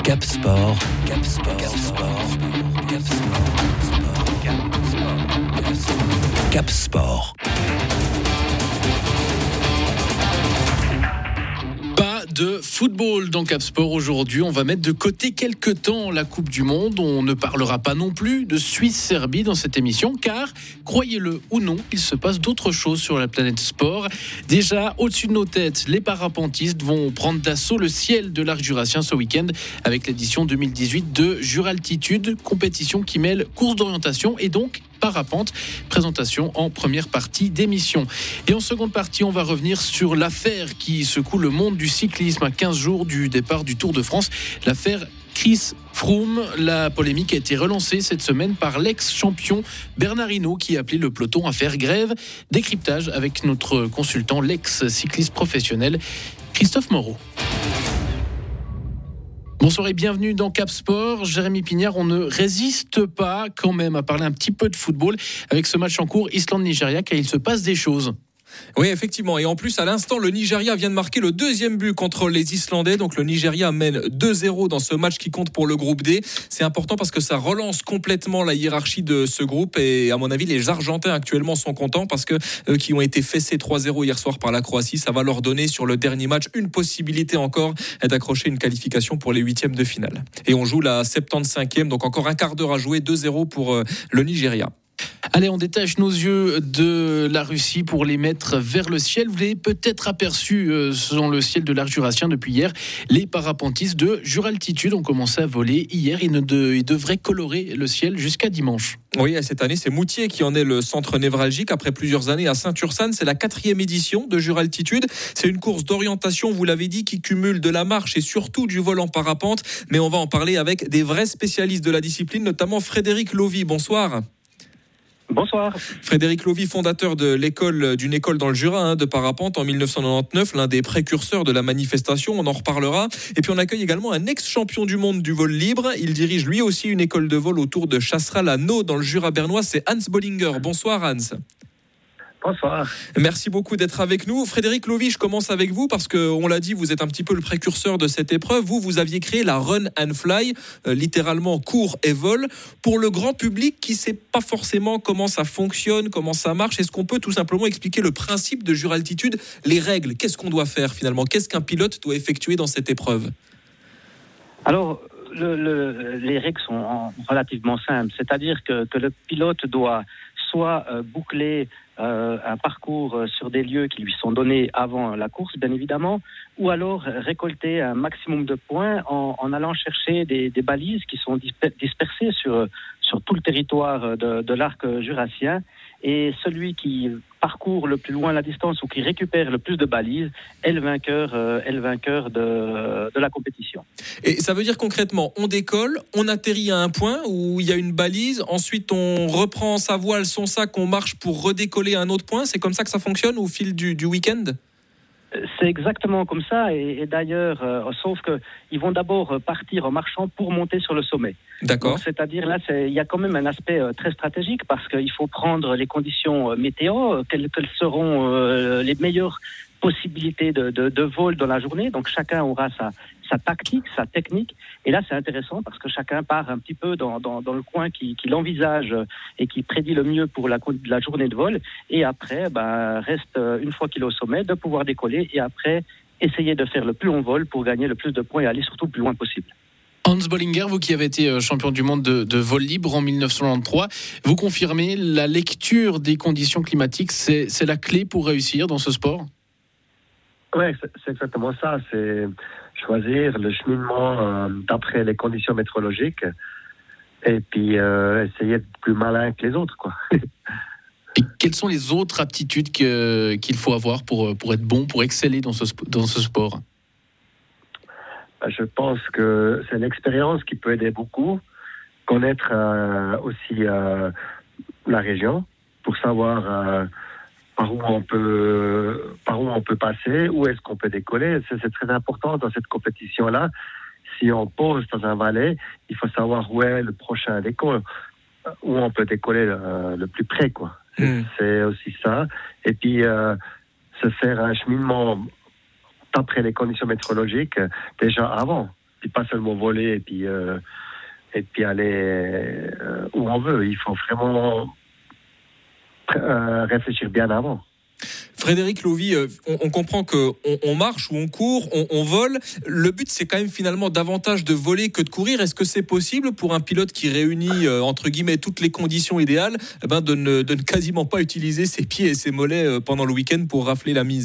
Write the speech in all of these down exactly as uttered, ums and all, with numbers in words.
Cap Sport, Cap Sport, Cap Sport, Cap Sport, Cap Sport, Cap Sport. Pas de football dans Cap Sport aujourd'hui. On va mettre de côté quelques temps la Coupe du Monde. On ne parlera pas non plus de Suisse-Serbie dans cette émission, car, croyez-le ou non, il se passe d'autres choses sur la planète sport. Déjà, au-dessus de nos têtes, les parapentistes vont prendre d'assaut le ciel de l'arc jurassien ce week-end avec l'édition deux mille dix-huit de Juraltitude, compétition qui mêle course d'orientation et donc parapente. Présentation en première partie d'émission. Et en seconde partie, on va revenir sur l'affaire qui secoue le monde du cyclisme à quinze jours du départ du Tour de France. L'affaire Chris Froome. La polémique a été relancée cette semaine par l'ex-champion Bernard Hinault qui a appelé le peloton à faire grève. Décryptage avec notre consultant, l'ex-cycliste professionnel Christophe Moreau. Bonsoir et bienvenue dans Cap Sport. Jérémy Pignard, on ne résiste pas quand même à parler un petit peu de football avec ce match en cours Islande-Nigeria, car il se passe des choses. Oui, effectivement. Et en plus, à l'instant, le Nigeria vient de marquer le deuxième but contre les Islandais. Donc, le Nigeria mène deux zéro dans ce match qui compte pour le groupe D. C'est important parce que ça relance complètement la hiérarchie de ce groupe. Et à mon avis, les Argentins actuellement sont contents parce que eux qui ont été fessés trois zéro hier soir par la Croatie, ça va leur donner sur le dernier match une possibilité encore d'accrocher une qualification pour les huitièmes de finale. Et on joue la septante-cinquième, donc encore un quart d'heure à jouer, deux zéro pour le Nigeria. Allez, on détache nos yeux de la Russie pour les mettre vers le ciel. Vous l'avez peut-être aperçu euh, dans le ciel de l'arc jurassien depuis hier. Les parapentistes de Juraltitude ont commencé à voler hier. Ils, ne de, ils devraient colorer le ciel jusqu'à dimanche. Oui, cette année, c'est Moutier qui en est le centre névralgique. Après plusieurs années à Saint-Ursanne, c'est la quatrième édition de Juraltitude. C'est une course d'orientation, vous l'avez dit, qui cumule de la marche et surtout du vol en parapente. Mais on va en parler avec des vrais spécialistes de la discipline, notamment Frédéric Lovy. Bonsoir. Bonsoir. Frédéric Lovy, fondateur de l'école, d'une école dans le Jura hein, de parapente en dix-neuf cent quatre-vingt-dix-neuf, l'un des précurseurs de la manifestation, on en reparlera. Et puis on accueille également un ex-champion du monde du vol libre. Il dirige lui aussi une école de vol autour de Chasseral-à-Nau dans le Jura bernois. C'est Hans Bollinger. Bonsoir Hans. Bonsoir. Merci beaucoup d'être avec nous. Frédéric Lovy, je commence avec vous parce qu'on l'a dit, vous êtes un petit peu le précurseur de cette épreuve. Vous, vous aviez créé la Run and Fly, euh, littéralement cours et vol. Pour le grand public qui ne sait pas forcément comment ça fonctionne, comment ça marche, est-ce qu'on peut tout simplement expliquer le principe de Juraltitude, les règles? Qu'est-ce qu'on doit faire finalement? Qu'est-ce qu'un pilote doit effectuer dans cette épreuve? Alors, le, le, les règles sont relativement simples. C'est-à-dire que, que le pilote doit soit euh, boucler euh, un parcours sur des lieux qui lui sont donnés avant la course, bien évidemment, ou alors récolter un maximum de points en, en allant chercher des, des balises qui sont dispersées sur, sur tout le territoire de, de l'arc jurassien. Et celui qui parcourt le plus loin la distance ou qui récupère le plus de balises est le vainqueur, euh, est le vainqueur de, de la compétition. Et ça veut dire concrètement, on décolle, on atterrit à un point où il y a une balise, ensuite on reprend sa voile, son sac, on marche pour redécoller à un autre point. C'est comme ça que ça fonctionne au fil du, du week-end ? C'est exactement comme ça, et, et d'ailleurs, euh, sauf qu'ils vont d'abord partir en marchant pour monter sur le sommet. D'accord. Donc, c'est-à-dire là, il y a quand même un aspect euh, très stratégique parce qu'il faut prendre les conditions euh, météo, quelles, quelles seront euh, les meilleures possibilités de, de, de vol dans la journée. Donc chacun aura sa, sa tactique, sa technique. Et là, c'est intéressant parce que chacun part un petit peu dans, dans, dans le coin qu'il, qu'il envisage et qui prédit le mieux pour la, la journée de vol. Et après, bah, reste, une fois qu'il est au sommet, de pouvoir décoller et après essayer de faire le plus long vol pour gagner le plus de points et aller surtout le plus loin possible. Hans Bollinger, vous qui avez été champion du monde de, de vol libre en dix-neuf cent quatre-vingt-treize, vous confirmez la lecture des conditions climatiques, c'est, c'est la clé pour réussir dans ce sport ? Oui, c'est, c'est exactement ça. C'est choisir le cheminement euh, d'après les conditions météorologiques et puis euh, essayer d'être plus malin que les autres, quoi. Et quelles sont les autres aptitudes que, qu'il faut avoir pour, pour être bon, pour exceller dans ce, dans ce sport ? Je pense que c'est l'expérience qui peut aider beaucoup. Connaître euh, aussi euh, la région pour savoir euh, par où on peut, par où on peut passer, où est-ce qu'on peut décoller. C'est, c'est très important dans cette compétition-là. Si on pose dans un vallée, il faut savoir où est le prochain décolle, où on peut décoller le, le plus près, quoi. Mmh. C'est aussi ça. Et puis, euh, se faire un cheminement d'après les conditions météorologiques déjà avant. puis pas seulement voler et puis, euh, et puis aller euh, où on veut. Il faut vraiment euh, réfléchir bien avant. Frédéric Lovy, on, on comprend qu'on on marche ou on court, on, on vole. Le but, c'est quand même finalement davantage de voler que de courir. Est-ce que c'est possible pour un pilote qui réunit, euh, entre guillemets, toutes les conditions idéales, eh ben de, ne, de ne quasiment pas utiliser ses pieds et ses mollets euh, pendant le week-end pour rafler la mise ?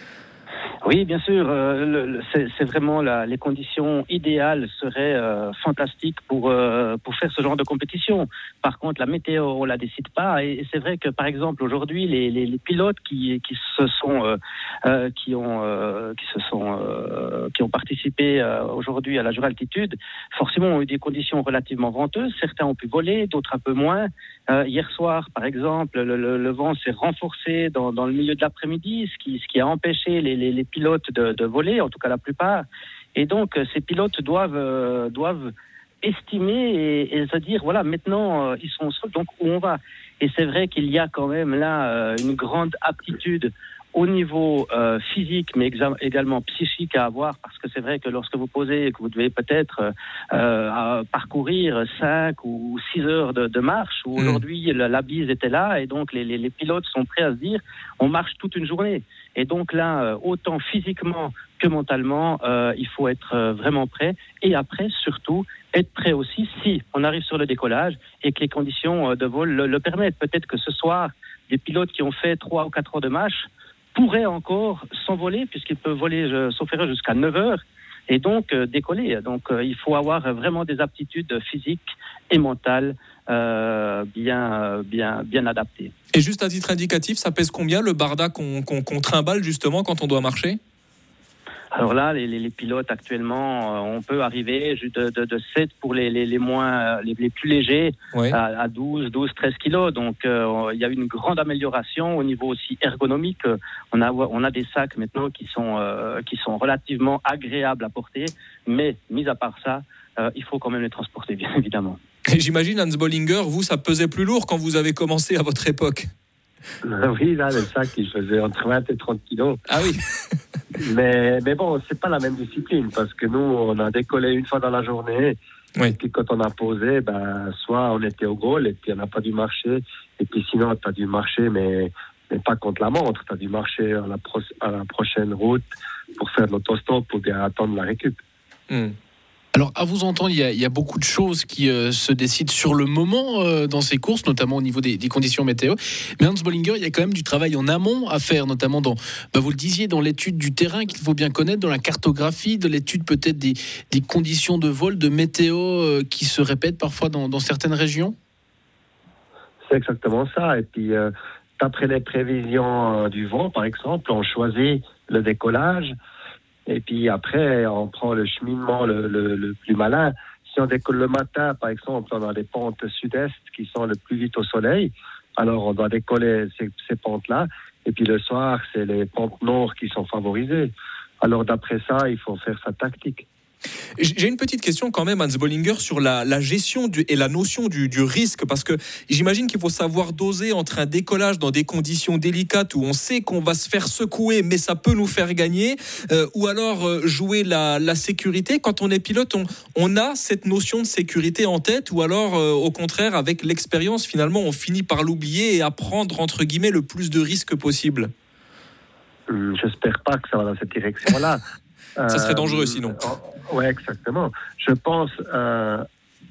Oui, bien sûr. Euh, le, le, c'est, c'est vraiment la, les conditions idéales seraient euh, fantastiques pour euh, pour faire ce genre de compétition. Par contre, la météo, on la décide pas. Et, et c'est vrai que, par exemple, aujourd'hui, les, les, les pilotes qui qui se sont euh, euh, qui ont euh, qui se sont euh, qui ont participé euh, aujourd'hui à la Jura Altitude, forcément, ont eu des conditions relativement venteuses. Certains ont pu voler, d'autres un peu moins. Euh, hier soir, par exemple, le, le, le vent s'est renforcé dans, dans le milieu de l'après-midi, ce qui, ce qui a empêché les, les, les pilotes de, de voler, en tout cas la plupart. Et donc, ces pilotes doivent, euh, doivent estimer et, et se dire, voilà, maintenant, euh, ils sont seuls, donc où on va ? Et c'est vrai qu'il y a quand même là euh, une grande aptitude au niveau euh, physique, mais exa- également psychique à avoir, parce que c'est vrai que lorsque vous posez, que vous devez peut-être euh, parcourir cinq ou six heures de, de marche, où mmh. aujourd'hui la, la bise était là, et donc les, les, les pilotes sont prêts à se dire, on marche toute une journée. Et donc là, autant physiquement que mentalement, euh, il faut être vraiment prêt, et après, surtout, être prêt aussi si on arrive sur le décollage et que les conditions de vol le, le permettent. Peut-être que ce soir, des pilotes qui ont fait trois ou quatre heures de marche pourrait encore s'envoler, puisqu'il peut voler, sauf erreur, jusqu'à neuf heures, et donc euh, décoller. Donc euh, il faut avoir vraiment des aptitudes physiques et mentales euh, bien, bien, bien adaptées. Et juste à titre indicatif, ça pèse combien le barda qu'on, qu'on, qu'on trimballe justement quand on doit marcher ? Alors là, les, les, les pilotes actuellement, euh, on peut arriver de, de, de sept pour les, les, les moins, les, les plus légers, ouais. à, à douze, douze, treize kilos. Donc euh, il y a une grande amélioration au niveau aussi ergonomique. On a, on a des sacs maintenant qui sont, euh, qui sont relativement agréables à porter, mais mis à part ça, euh, il faut quand même les transporter, bien évidemment. Et j'imagine, Hans Bollinger, vous, ça pesait plus lourd quand vous avez commencé à votre époque ? Oui, là, le sac, il faisait entre vingt et trente kilos. Ah oui. mais, mais bon, c'est pas la même discipline, parce que nous, on a décollé une fois dans la journée, oui. Et puis quand on a posé, ben, soit on était au goal, et puis on n'a pas dû marcher, et puis sinon, tu as dû marcher, mais, mais pas contre la montre, tu as dû marcher à la, pro- à la prochaine route pour faire de l'autostop, pour bien attendre la récup. Hmm. Alors, à vous entendre, il y a, il y a beaucoup de choses qui euh, se décident sur le moment euh, dans ces courses, notamment au niveau des, des conditions météo. Mais Hans Bollinger, il y a quand même du travail en amont à faire, notamment dans, bah vous le disiez, dans l'étude du terrain qu'il faut bien connaître, dans la cartographie, de l'étude peut-être des, des conditions de vol, de météo euh, qui se répètent parfois dans, dans certaines régions. C'est exactement ça. Et puis, euh, d'après les prévisions euh, du vent, par exemple, on choisit le décollage. Et puis après, on prend le cheminement le, le, le plus malin. Si on décolle le matin, par exemple, on a des pentes sud-est qui sont le plus vite au soleil. Alors, on doit décoller ces, ces pentes-là. Et puis le soir, c'est les pentes nord qui sont favorisées. Alors, d'après ça, il faut faire sa tactique. J'ai une petite question quand même, Hans Bollinger, sur la, la gestion du, et la notion du, du risque, parce que j'imagine qu'il faut savoir doser entre un décollage dans des conditions délicates où on sait qu'on va se faire secouer, mais ça peut nous faire gagner, euh, ou alors euh, jouer la, la sécurité. Quand on est pilote, on, on a cette notion de sécurité en tête, ou alors euh, au contraire, avec l'expérience, finalement, on finit par l'oublier et à prendre, entre guillemets, le plus de risques possible. Hum, j'espère pas que ça va dans cette direction-là. Ça serait dangereux sinon. Euh, oui, exactement. Je pense, euh,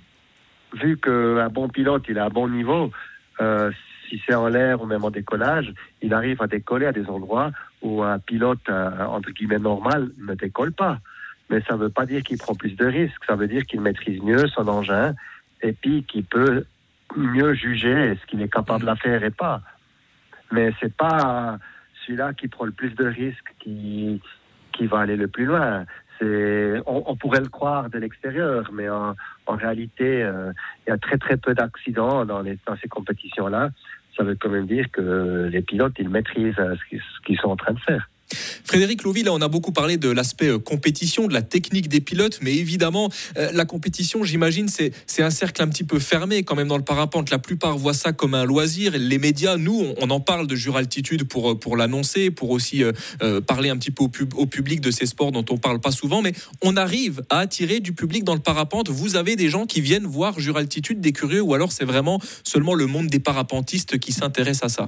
vu qu'un bon pilote, il est à bon niveau, euh, si c'est en l'air ou même en décollage, il arrive à décoller à des endroits où un pilote, euh, entre guillemets, normal, ne décolle pas. Mais ça ne veut pas dire qu'il prend plus de risques. Ça veut dire qu'il maîtrise mieux son engin et puis qu'il peut mieux juger ce qu'il est capable de faire et pas. Mais c'est pas celui-là qui prend le plus de risques qui... qui va aller le plus loin. C'est, on, on pourrait le croire de l'extérieur, mais en, en réalité, euh, il y a très très peu d'accidents dans, les, dans ces compétitions-là. Ça veut quand même dire que les pilotes, ils maîtrisent ce qu'ils, ce qu'ils sont en train de faire. Frédéric Lovy, là on a beaucoup parlé de l'aspect compétition, de la technique des pilotes, mais évidemment euh, la compétition, j'imagine, c'est, c'est un cercle un petit peu fermé quand même dans le parapente. La plupart voient ça comme un loisir. Les médias, nous, on, on en parle de Jura-Altitude pour, pour l'annoncer, pour aussi euh, euh, parler un petit peu au, pub, au public de ces sports dont on parle pas souvent, mais on arrive à attirer du public dans le parapente. Vous avez des gens qui viennent voir Jura-Altitude, des curieux, ou alors c'est vraiment seulement le monde des parapentistes qui s'intéresse à ça?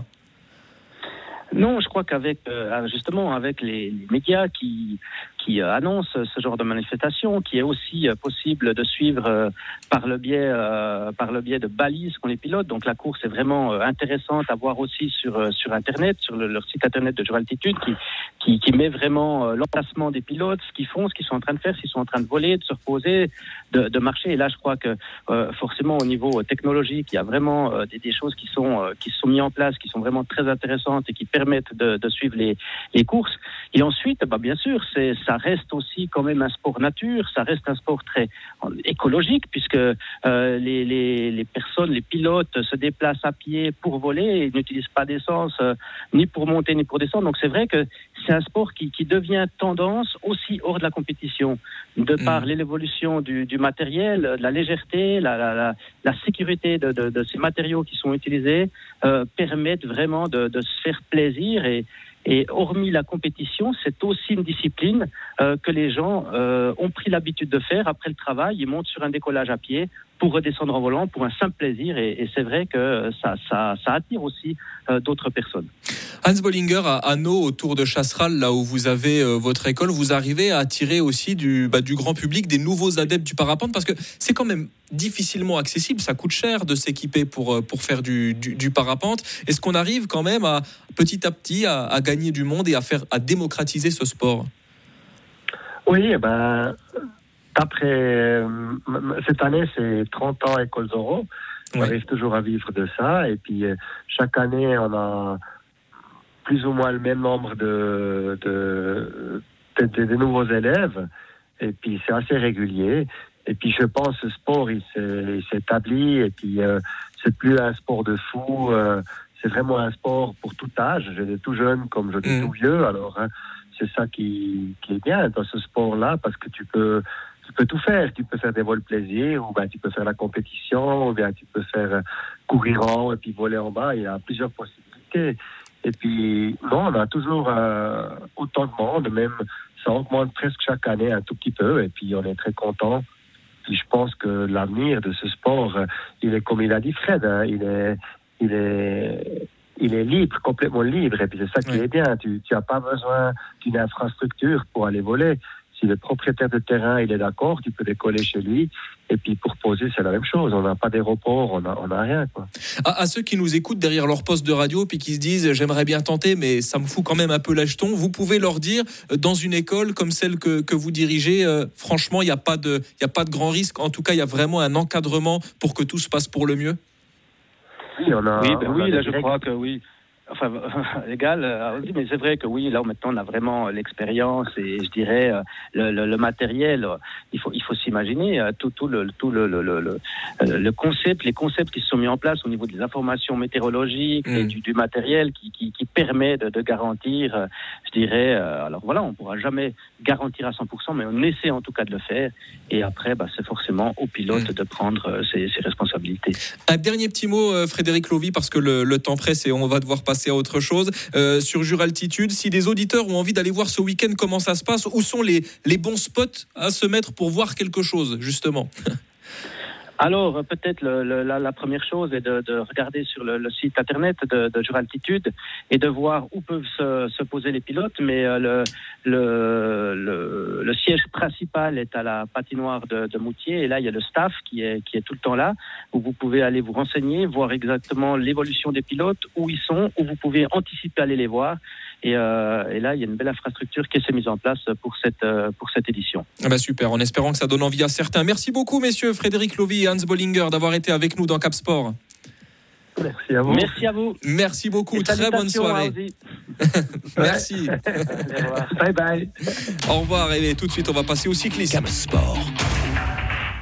Non, je crois qu'avec euh, justement avec les, les médias qui qui euh, annoncent ce genre de manifestation, qui est aussi euh, possible de suivre euh, par le biais euh, par le biais de balises qu'on les pilote. Donc la course est vraiment euh, intéressante à voir aussi sur euh, sur internet, sur le, leur site internet de Jura-Altitude, qui qui qui met vraiment euh, l'emplacement des pilotes, ce qu'ils font, ce qu'ils sont en train de faire, s'ils sont en train de voler, de se reposer, de, de marcher. Et là, je crois que euh, forcément au niveau technologique, il y a vraiment euh, des, des choses qui sont euh, qui sont mises en place, qui sont vraiment très intéressantes et qui permettent de, de suivre les les courses. Et ensuite, bah bien sûr, c'est ça reste aussi quand même un sport nature, ça reste un sport très écologique puisque euh, les, les, les personnes, les pilotes se déplacent à pied pour voler, ils n'utilisent pas d'essence euh, ni pour monter ni pour descendre. Donc c'est vrai que c'est un sport qui, qui devient tendance aussi hors de la compétition, de par mmh. l'évolution du, du matériel, la légèreté, la, la, la, la sécurité de, de, de ces matériaux qui sont utilisés euh, permettent vraiment de, de se faire plaisir. Et, et hormis la compétition, c'est aussi une discipline euh, que les gens euh, ont pris l'habitude de faire après le travail. Ils montent sur un décollage à pied pour redescendre en volant, pour un simple plaisir. Et, et c'est vrai que ça, ça, ça attire aussi euh, d'autres personnes. Hans Bollinger, à Hanau, autour de Chasseral, là où vous avez euh, votre école, vous arrivez à attirer aussi du, bah, du grand public, des nouveaux adeptes du parapente, parce que c'est quand même difficilement accessible, ça coûte cher de s'équiper pour, pour faire du, du, du parapente. Est-ce qu'on arrive quand même à, petit à petit à, à gagner du monde et à, faire, à démocratiser ce sport? Oui, ben, après, cette année, c'est trente ans École Zorro. On oui. arrive toujours à vivre de ça. Et puis, chaque année, on a plus ou moins le même nombre de, de, de, de, de nouveaux élèves. Et puis, c'est assez régulier. Et puis, je pense que ce sport, il s'est, il s'est établi. Et puis, euh, c'est plus un sport de fou. Euh, c'est vraiment un sport pour tout âge. Je dis tout jeune comme je dis mmh. tout vieux. Alors, hein, c'est ça qui, qui est bien dans ce sport-là, parce que tu peux, tu peux tout faire. Tu peux faire des vols plaisir, ou ben, tu peux faire la compétition, ou bien tu peux faire courir en haut et puis voler en bas. Il y a plusieurs possibilités. Et puis, non, on a toujours euh, autant de monde, même ça augmente presque chaque année un tout petit peu. Et puis, on est très content. Puis, je pense que l'avenir de ce sport, il est comme il a dit Fred, hein, il est, il est, il est libre, complètement libre. Et puis, c'est ça qui oui. est bien. Tu n'as pas besoin d'une infrastructure pour aller voler. Si le propriétaire de terrain il est d'accord, tu peux décoller chez lui. Et puis pour poser, c'est la même chose. On n'a pas d'aéroport, on n'a on a rien. Quoi. À, à ceux qui nous écoutent derrière leur poste de radio, puis qui se disent j'aimerais bien tenter, mais ça me fout quand même un peu la jeton. Vous pouvez leur dire, dans une école comme celle que, que vous dirigez, euh, franchement, il n'y a pas de, il n'y a pas de grand risque. En tout cas, il y a vraiment un encadrement pour que tout se passe pour le mieux. Oui, on a, oui, ben on oui a là je crois que oui. Enfin, légal, euh, mais c'est vrai que oui, là maintenant on a vraiment l'expérience et je dirais le, le, le matériel. Il faut, il faut s'imaginer tout, tout, le, tout le, le, le, le concept, les concepts qui se sont mis en place au niveau des informations météorologiques mmh. et du, du matériel qui, qui, qui permet de, de garantir, je dirais. Alors voilà, on ne pourra jamais garantir à cent pour cent, mais on essaie en tout cas de le faire. Et après, bah, c'est forcément au pilote mmh. de prendre ses, ses responsabilités. Un dernier petit mot, Frédéric Lovy, parce que le, le temps presse et on va devoir passer à autre chose. Euh, sur Jura-Altitude, si des auditeurs ont envie d'aller voir ce week-end comment ça se passe, où sont les, les bons spots à se mettre pour voir quelque chose, justement? Alors, peut-être le, le, la, la première chose est de, de regarder sur le, le site internet de, de Jura-Altitude et de voir où peuvent se, se poser les pilotes. Mais euh, le, le, le, le siège principal est à la patinoire de, de Moutier. Et là, il y a le staff qui est, qui est tout le temps là, où vous pouvez aller vous renseigner, voir exactement l'évolution des pilotes, où ils sont, où vous pouvez anticiper aller les voir. Et, euh, et là, il y a une belle infrastructure qui s'est mise en place pour cette, euh, pour cette édition. Ah bah super, en espérant que ça donne envie à certains. Merci beaucoup, messieurs, Frédéric Lovy et Hans Bollinger, d'avoir été avec nous dans Cap Sport. Merci à vous. Merci à vous. Merci beaucoup, et très bonne soirée. Merci. Bye bye. Au revoir, et tout de suite, on va passer au cyclisme. Cap Sport.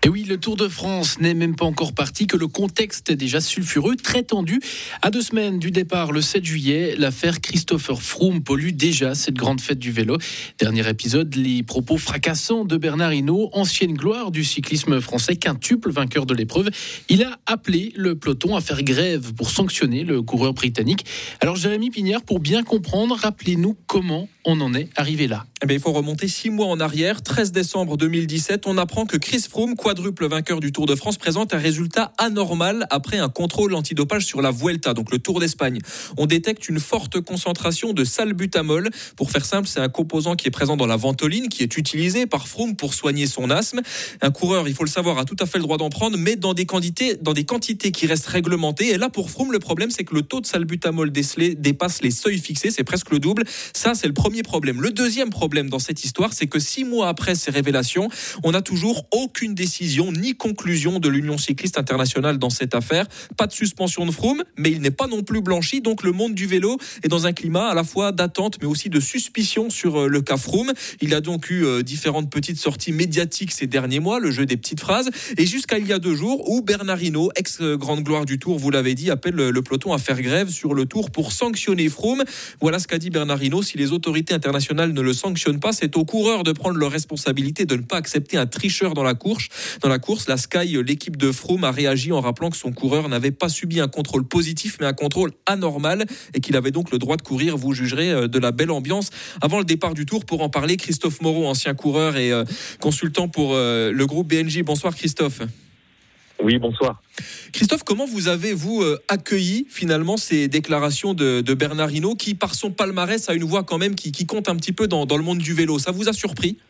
Et oui, le Tour de France n'est même pas encore parti, que le contexte est déjà sulfureux, très tendu. À deux semaines du départ, le sept juillet, l'affaire Christopher Froome pollue déjà cette grande fête du vélo. Dernier épisode, les propos fracassants de Bernard Hinault, ancienne gloire du cyclisme français, quintuple vainqueur de l'épreuve. Il a appelé le peloton à faire grève pour sanctionner le coureur britannique. Alors Jérémy Pignard, pour bien comprendre, rappelez-nous comment on en est arrivé là. Eh bien, il faut remonter six mois en arrière. treize décembre deux mille dix-sept, on apprend que Chris Froome, quadruple vainqueur du Tour de France, présente un résultat anormal après un contrôle antidopage sur la Vuelta, donc le Tour d'Espagne. On détecte une forte concentration de salbutamol. Pour faire simple, c'est un composant qui est présent dans la ventoline, qui est utilisé par Froome pour soigner son asthme. Un coureur, il faut le savoir, a tout à fait le droit d'en prendre, mais dans des quantités, dans des quantités qui restent réglementées. Et là, pour Froome, le problème, c'est que le taux de salbutamol décelé dépasse les seuils fixés, c'est presque le double. Ça, c'est le premier problème. Le deuxième problème dans cette histoire, c'est que six mois après ces révélations, on n'a toujours aucune décision ni conclusion de l'Union cycliste internationale dans cette affaire. Pas de suspension de Froome, mais il n'est pas non plus blanchi. Donc le monde du vélo est dans un climat à la fois d'attente, mais aussi de suspicion sur le cas Froome. Il a donc eu différentes petites sorties médiatiques ces derniers mois, le jeu des petites phrases, et jusqu'à il y a deux jours où Bernard Hinault, ex-grande gloire du Tour, vous l'avez dit, appelle le peloton à faire grève sur le Tour pour sanctionner Froome. Voilà ce qu'a dit Bernard Hinault. Si les autorités internationales ne le sanctionnent pas, c'est aux coureurs de prendre leurs responsabilités, de ne pas accepter un tricheur dans la course. Dans la course, la Sky, l'équipe de Froome, a réagi en rappelant que son coureur n'avait pas subi un contrôle positif, mais un contrôle anormal, et qu'il avait donc le droit de courir. Vous jugerez de la belle ambiance. Avant le départ du Tour, pour en parler, Christophe Moreau, ancien coureur et euh, consultant pour euh, le groupe B N J. Bonsoir Christophe. Oui, bonsoir. Christophe, comment vous avez, vous, euh, accueilli finalement ces déclarations de, de Bernard Hinault, qui, par son palmarès, a une voix quand même qui, qui compte un petit peu dans, dans le monde du vélo? Ça vous a surpris?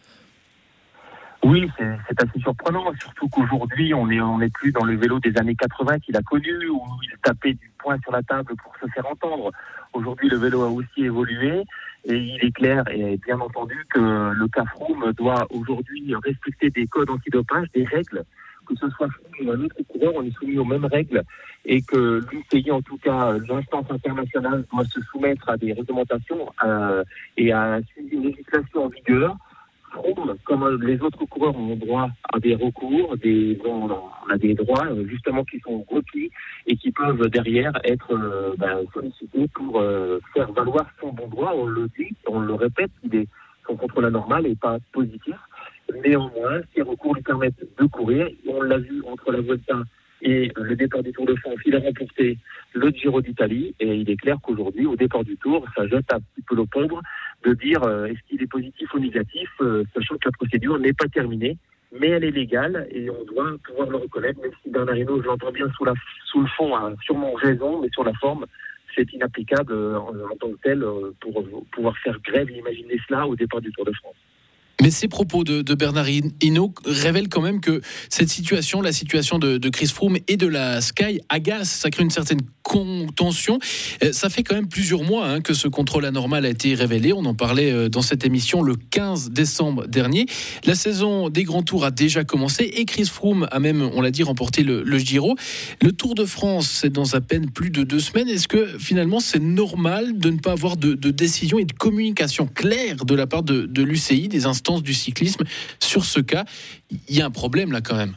Oui, c'est, c'est assez surprenant, surtout qu'aujourd'hui, on n'est on est plus dans le vélo des années quatre-vingts qu'il a connu, où il tapait du poing sur la table pour se faire entendre. Aujourd'hui, le vélo a aussi évolué, et il est clair, et bien entendu, que le cas Froome doit aujourd'hui respecter des codes antidopage, des règles. Que ce soit Froome ou un autre coureur, on est soumis aux mêmes règles, et que l'U C I, en tout cas l'instance internationale, doit se soumettre à des réglementations euh, et à une législation en vigueur. Froome, comme les autres coureurs, ont droit à des recours, des, on a des droits justement qui sont requis et qui peuvent derrière être euh, ben, sollicités pour euh, faire valoir son bon droit. On le dit, on le répète, il est, son contrôle anormal n'est pas positif. Néanmoins, ces recours lui permettent de courir. On l'a vu entre la Vuelta et le départ du Tour de France, il a remporté le Giro d'Italie, et il est clair qu'aujourd'hui, au départ du Tour, ça jette un petit peu l'opprobre de dire euh, est-ce qu'il est positif ou négatif, euh, sachant que la procédure n'est pas terminée, mais elle est légale et on doit pouvoir le reconnaître, même si Bernard Hinault, je l'entends bien sous, la, sous le fond, a sûrement raison, mais sur la forme, c'est inapplicable euh, en, en tant que tel euh, pour euh, pouvoir faire grève. Imaginez cela au départ du Tour de France. Mais ces propos de, de Bernard Hinault révèlent quand même que cette situation, la situation de, de Chris Froome et de la Sky agace, ça crée une certaine contention. Ça fait quand même plusieurs mois hein, que ce contrôle anormal a été révélé. On en parlait dans cette émission le quinze décembre dernier. La saison des grands tours a déjà commencé et Chris Froome a même, on l'a dit, remporté le, le Giro. Le Tour de France, c'est dans à peine plus de deux semaines. Est-ce que finalement c'est normal de ne pas avoir de, de décision et de communication claire de la part de, de l'U C I, des instances du cyclisme sur ce cas? Il y a un problème là quand même.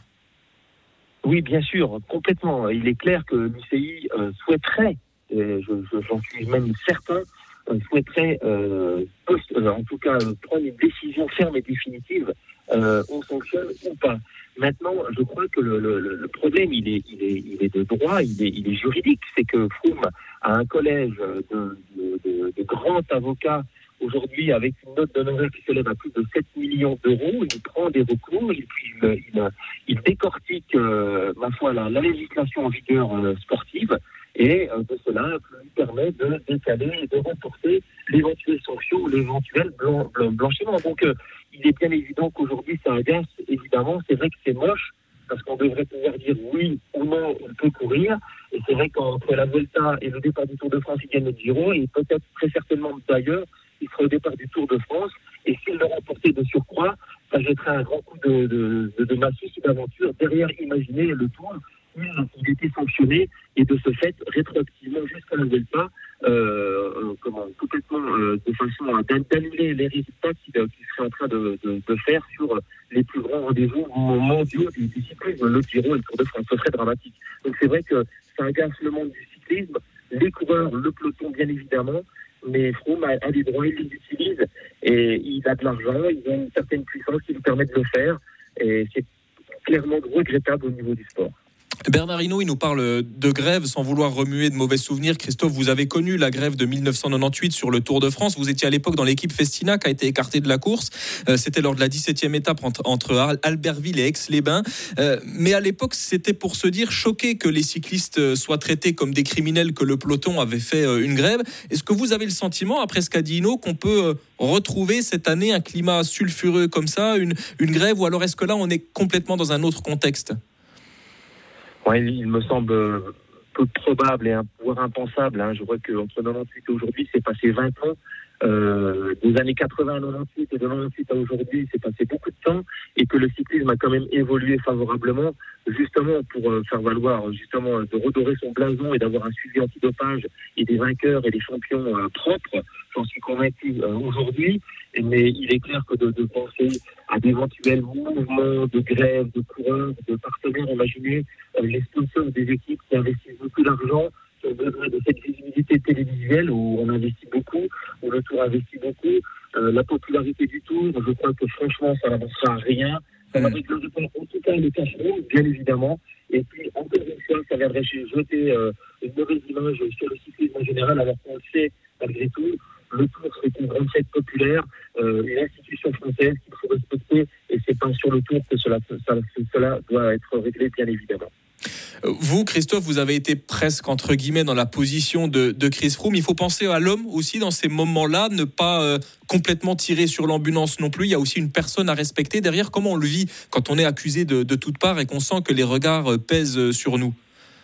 Oui, bien sûr, complètement. Il est clair que l'U C I euh, souhaiterait, et je, je, j'en suis même certain, euh, souhaiterait euh, post, euh, en tout cas euh, prendre une décision ferme et définitive, euh, on sanctionne ou pas. Maintenant, je crois que le, le, le problème, il est, il, est, il est de droit, il est, il est juridique. C'est que Froome a un collège de, de, de, de grands avocats aujourd'hui, avec une note d'honoraires qui s'élève à plus de sept millions d'euros. Il prend des recours, il, il, il, il décortique, euh, ma foi, la, la législation en vigueur euh, sportive, et euh, de cela lui permet de décaler et de reporter l'éventuelle sanction ou l'éventuel blanc, blanc, blanchiment. Donc, euh, il est bien évident qu'aujourd'hui, ça agace, évidemment. C'est vrai que c'est moche, parce qu'on devrait pouvoir dire oui ou non, on peut courir. Et c'est vrai qu'entre la Vuelta et le départ du Tour de France, il gagne le Giro, et peut-être très certainement d'ailleurs, il sera au départ du Tour de France, et s'il le remportait de surcroît, ça jetterait un grand coup de, de, de, de massif et d'aventure. Derrière, imaginez le Tour, il, il était sanctionné, et de ce fait, rétroactivement jusqu'à la Vuelta, euh, comment, complètement euh, de façon à d'annuler les résultats qu'il qu serait en train de, de, de faire sur les plus grands rendez-vous mondiaux du, du cyclisme, le Giro et le Tour de France. Ce serait dramatique. Donc c'est vrai que ça agace le monde du cyclisme, les coureurs, le peloton bien évidemment, mais Froome a, a des droits, il les utilise et il a de l'argent, il a une certaine puissance qui lui permet de le faire et c'est clairement regrettable au niveau du sport. Bernard Hinault, il nous parle de grève sans vouloir remuer de mauvais souvenirs. Christophe, vous avez connu la grève de dix-neuf cent quatre-vingt-dix sur le Tour de France. Vous étiez à l'époque dans l'équipe Festina qui a été écartée de la course. Euh, c'était lors de la dix-septième étape entre, entre Albertville et Aix-les-Bains. Euh, mais à l'époque, c'était pour se dire choqué que les cyclistes soient traités comme des criminels, que le peloton avait fait une grève. Est-ce que vous avez le sentiment, après ce qu'a dit Hinault, qu'on peut retrouver cette année un climat sulfureux comme ça, une, une grève, ou alors est-ce que là, on est complètement dans un autre contexte ? Ouais, il me semble peu probable et voire impensable. Hein. Je vois qu'entre quatre-vingt-dix-huit et aujourd'hui, c'est passé vingt ans. Euh, des années quatre-vingts à quatre-vingt-dix-huit et de quatre-vingt-dix-huit à aujourd'hui, c'est passé beaucoup de temps et que le cyclisme a quand même évolué favorablement, justement pour euh, faire valoir, justement, de redorer son blason et d'avoir un suivi antidopage et des vainqueurs et des champions euh, propres. J'en suis convaincu euh, aujourd'hui. Mais il est clair que de, de penser à d'éventuels mouvements de grève, de coureurs, de partenaires, imaginez euh, les sponsors des équipes qui investissent beaucoup d'argent, qui ont besoin de cette visibilité télévisuelle où on investit beaucoup, où le Tour investit beaucoup. Euh, la popularité du Tour, je crois que franchement, ça n'avancera à rien. Ça va régler en tout cas le cash flow, bien évidemment. Et puis, encore une fois, ça viendrait jeter euh, une mauvaise image sur le cyclisme en général, alors qu'on le sait, malgré tout. Le Tour, c'est une grande fête populaire, euh, une institution française qu'il faut respecter, et c'est pas sur le Tour que cela, ça, cela doit être réglé, bien évidemment. Vous, Christophe, vous avez été presque, entre guillemets, dans la position de, de Chris Froome. Il faut penser à l'homme aussi dans ces moments-là, ne pas euh, complètement tirer sur l'ambulance non plus. Il y a aussi une personne à respecter derrière. Comment on le vit quand on est accusé de, de toutes parts et qu'on sent que les regards pèsent sur nous ?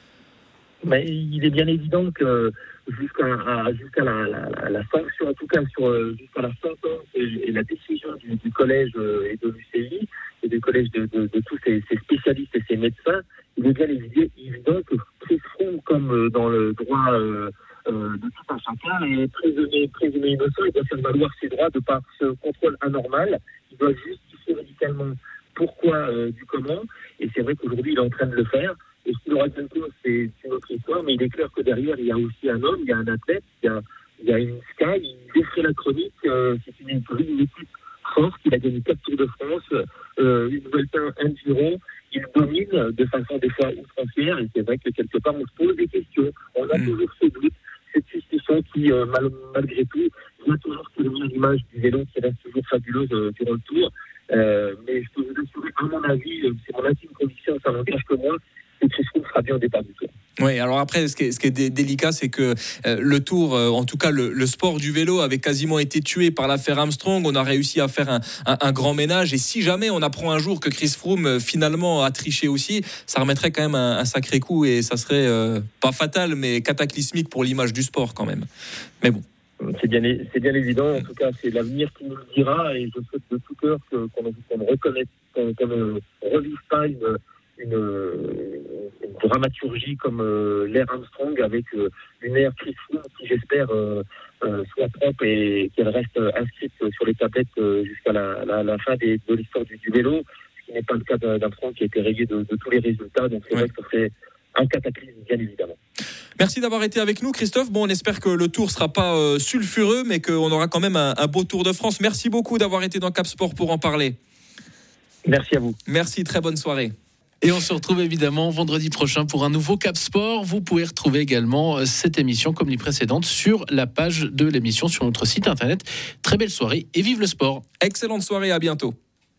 Mais il est bien évident que jusqu'à, à, jusqu'à la, la, la sanction, en tout cas sur, jusqu'à la sentence et, et la décision du, du collège et de l'U C I et du collège de, de, de tous ces, ces spécialistes et ces médecins, il est bien évident que Chris Froome, comme dans le droit euh, euh, de tout un chacun, est présumé, présumé innocent. Il doit faire valoir ses droits de par ce contrôle anormal. Il doit justifier médicalement pourquoi euh, du comment. Et c'est vrai qu'aujourd'hui, il est en train de le faire. Et ce qu'il aura bien cause, c'est une autre histoire, mais il est clair que derrière, il y a aussi un homme, il y a un athlète, il y a, il y a une Sky, il décrit la chronique, euh, c'est une, une équipe France, il a gagné quatre Tours de France, euh, une Vuelta, un Giro, il domine de façon des fois outrancière, et c'est vrai que quelque part, on se pose des questions, on a mmh. toujours ce doute, cette suspicion qui, euh, mal, malgré tout, vient toujours souligner l'image du vélo qui reste toujours fabuleuse euh, durant le Tour, euh, mais je peux vous assurer, à mon avis, c'est mon intime conviction, ça n'engage que moi, et Chris Froome sera bien au départ du Tour. Oui, alors après, ce qui est, ce qui est dé- délicat, c'est que euh, le Tour, euh, en tout cas le, le sport du vélo, avait quasiment été tué par l'affaire Armstrong. On a réussi à faire un, un, un grand ménage. Et si jamais on apprend un jour que Chris Froome euh, finalement a triché aussi, ça remettrait quand même un, un sacré coup et ça serait euh, pas fatal, mais cataclysmique pour l'image du sport quand même. Mais bon. C'est bien, c'est bien évident. En tout cas, c'est l'avenir qui nous le dira. Et je souhaite de tout cœur que, qu'on, qu'on reconnaisse, qu'on, qu'on ne revive pas une Une, une dramaturgie comme euh, l'ère Armstrong avec euh, une ère Chris Froome qui j'espère euh, euh, soit propre et qu'elle reste inscrite sur les tablettes euh, jusqu'à la, la, la fin des, de l'histoire du, du vélo, ce qui n'est pas le cas d'Armstrong qui a été rayé de, de tous les résultats. Donc c'est ouais. vrai que ça serait un cataclysme, bien évidemment. Merci d'avoir été avec nous, Christophe. Bon, on espère que le tour sera pas euh, sulfureux, mais qu'on aura quand même un, un beau Tour de France. Merci beaucoup d'avoir été dans Cap Sport pour en parler. Merci à vous. Merci, très bonne soirée. Et on se retrouve évidemment vendredi prochain pour un nouveau Cap Sport. Vous pouvez retrouver également cette émission comme les précédentes sur la page de l'émission sur notre site internet. Très belle soirée et vive le sport. Excellente soirée, à bientôt.